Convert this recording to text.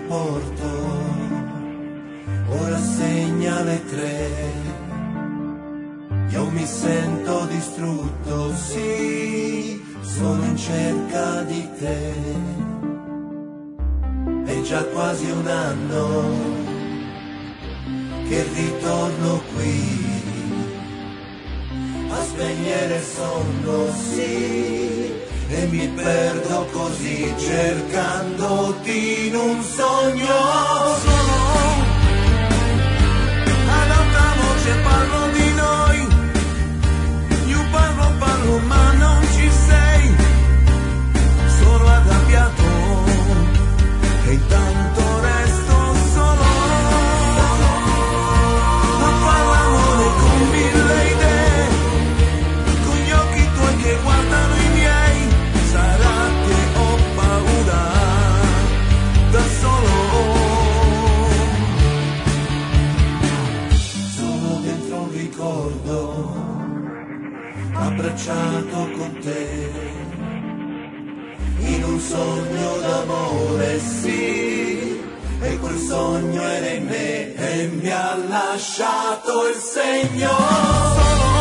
porto, ora segna le 3. Io mi sento distrutto, sì, sono in cerca di te. È già quasi un anno che ritorno qui a spegnere il sonno, sì, e mi perdo così cercandoti in un sogno. Sono ad alta voce, parlo di noi, io parlo ma non ci sei, sono arrabbiato e intanto resto solo a fare l'amore con mille idee, con gli occhi tuoi che guardano i miei. Sarà che ho paura da solo, sono dentro un ricordo abbracciato con te, in un sogno d'amore, sì, e quel sogno era in me e mi ha lasciato il segno. Solo